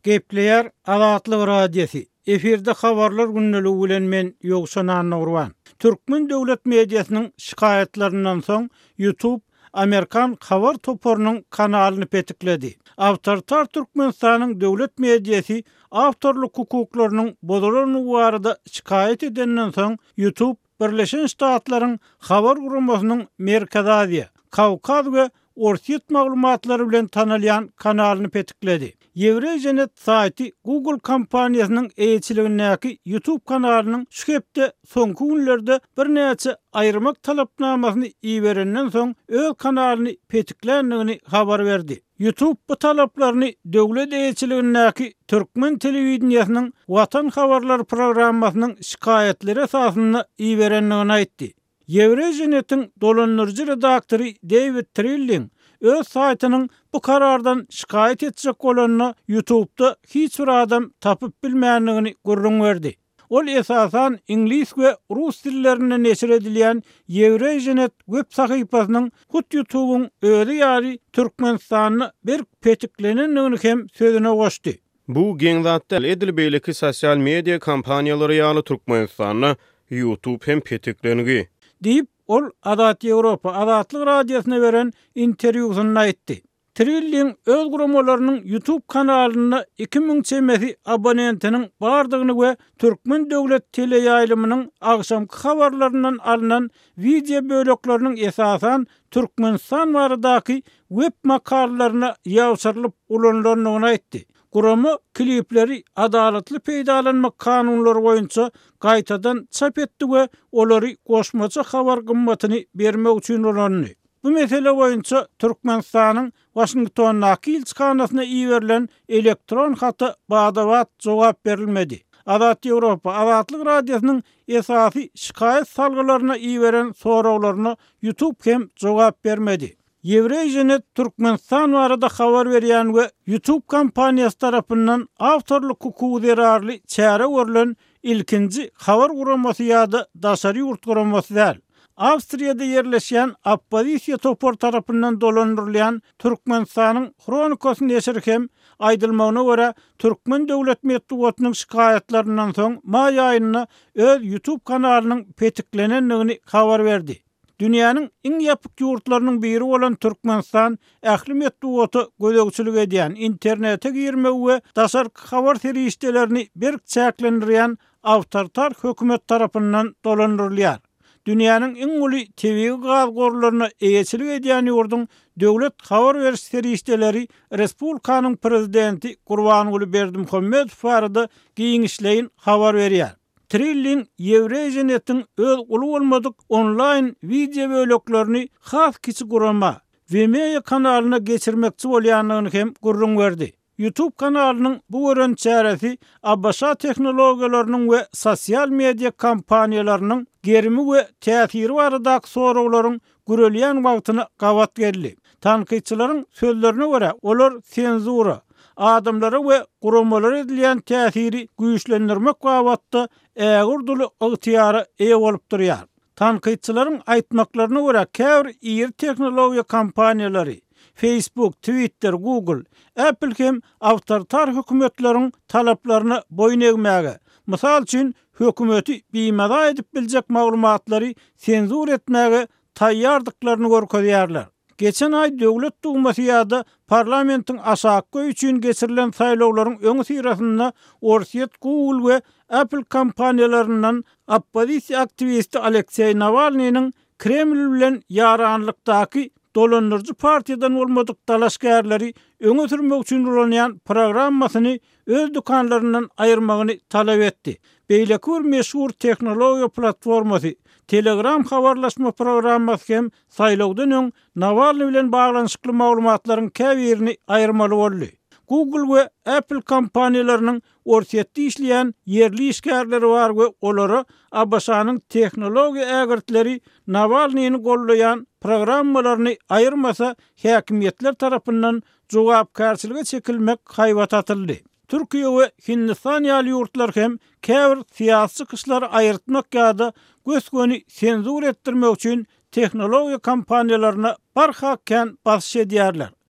Gepleýär Azatlyk radiosu. Efirde habarlar günneligi bilen men Ýogşan Nurwan. Türkmen döwlet mediasynyň şikayetlerinden soň YouTube Amerikan habar toporunyň kanalyny petikledi. Awtoritar Türkmenistanyň döwlet mediasy awtorluk hukuklarynyň bozulmagy barada şikayet edenden soň YouTube Birleşen Ştatlaryň habar guramasynyň Merkez Aziýa, Kawkaz we Orsiýet maglumatlary bilen tanalýan kanalyny petikledi. Eurasianet saýty Google kompaniýasynyň eýçiligindäki YouTube kanalynyň şu hepde soňky günlerde birnäçe aýrymak talapnamasyny iýerenden soň öz kanalyny petiklendigini habar berdi. YouTube bu talaplaryny döwlet eýçiligindäki Türkmen telewizionynyň Watan habarlary programmasynyň şikayetleri esasynda iýerendigini aýtdy. Eurasianet'in dolandyryjy redaktory David Trilling öz saýtynyň bu karardan şikayet etjek bolanyny YouTube'da hiç bir adam tapyp bilmänligini gurrun berdi. Ol esasan ingliz we rus dillerinde neşir edilýän Eurasianet web sahypasynyň hut YouTube'un öýle ýaly Türkmenistanyny bir petiklenenligini hem sözüne goşdy. Bu geňzatda edilbeýleki sosial media kampaniýalary ýaly Türkmenistanyny YouTube hem petiklenigi diýip ol Azat Ýewropa Azatlyk radiosyna beren interwýusynda aýtdy. Trilling öz guramalarynyň YouTube kanalyna 2000 çemesi abonentiniň bardygyny we Türkmen döwlet teleýaýlymynyň agşamky habarlaryndan alynan video bölekleriniň esasan Türkmenistan baradaky web makalalaryna ýawşarylyp ulanýanyny aýtdy. Gurama klipleri adalatly peýdalanmak kanunlary boýunça gaýtadan çap etdi we olary goşmaça habar gymmatyny bermek üçin ulandy. Bu mesele boýunça Türkmenistanyň Washingtondaky elçixanasyna iýerilen elektron haty bagdawat jogap berilmedi. Azat Ýewropa Azatlyk radiosynyň esasy şikayet salgylaryna iýeren sorawlaryna YouTube hem jogap bermedi. Eurasianet Türkmenistan barada habar berýän we YouTube kompaniýasy tarapyndan awtorluk hukuky zerarly çäre görülen ilkinji habar guramasy ýa-da daşary ýurt guramasy däl. Awstriýada ýerleşýän Appozisiýa topor tarapyndan dolandyrylýan Türkmenistanyň Kronikasy neşri hem aýdylmagyna görä Türkmen döwlet medeniýetiniň şikayetlerinden soň maý aýyna öz YouTube kanalynyň petiklenenligini habar berdi. Dünýäniň iň ýapyk ýurtlarynyň biri bolan Türkmenistan ähli medeniýeti gözegçilik edýän internete girmek we daşarky habar serişdelerini bir çäklendirýän awtoritar hökümet tarapyndan dolandyrylýar. Dünýäniň iň uly TV gazgorlaryna eýçilik edýän ýurdun döwlet habar beriş serişdeleri Respublikanyň prezidenti Gurbanuly Berdimuhammedow barada giňişleýin habar berýär. Trilling Eurasianet'in öz uly bolmadyk online video böleklerini has kiçi gurama Vimeo kanalyna geçirmekçi bolýanlygyny hem gurrun berdi. YouTube kanalynyň bu gören çäresi Abbaşa tehnologiýalarynyň we sosial media kampaniýalarynyň gerimi we täsiri baradaky sorawlaryň gürelýän wagtyny gawat geldi. Tanqidçilaryň sözlerine görä olar senzura, adamlara we guramalara edilýän täsiri güýçlendirmek wagtynda ägirduly ygtyýara eýe bolup durýar. Tanqidçilaryň aýtmaklaryna görä käbir ýer tehnologiýa kampaniýalary Facebook, Twitter, Google, Apple hem awtoritar hökümetleriň talaplaryna boyun egmäge, mysal üçin hökümeti biýmada edip biljek maglumatlary senzur etmäge taýýardyklaryny görkezýärler. Geçen ay döwlet dumasy ýa-da parlamentiň aşaky üçin geçirilen saýlawlaryň öňü sirasynda Orsiýet, Google we Apple kompaniýalaryndan oppozisiýa aktivisti Aleksey Navalnyň Kreml bilen ýaranlykdaky dolandyrjy partiýadan bolmadyk dalaşgärleri öňe sürmek üçin ulanýan programmasyny öz dukanlaryndan aýyrmagyny talap etdi. Beýleki bir meşhur tehnologiýa platformasy Telegram habarlaşma programmasy hem saýlawdan öň Navalny bilen baglanşykly maglumatlaryň käbirini aýyrmaly boldy. Google we Apple kompaniýalarynyň Orsiýetde işleýän yerli işgärleri bar we olary Abbaşanyň tehnologiýa ägirtleri Navalnyny gollaýan programmalaryny aýyrmasa häkimetler tarapyndan jogapkärçiligi çekilmek haýbat atyldy. Türkiýe we Hindistan ýaly ýurtlar hem käbir syýasy kyslar aýyrtmak ýa-da gösgöni senzur etdirmek üçin tehnologiýa kompaniýalaryna barhakkan basyş edýärler.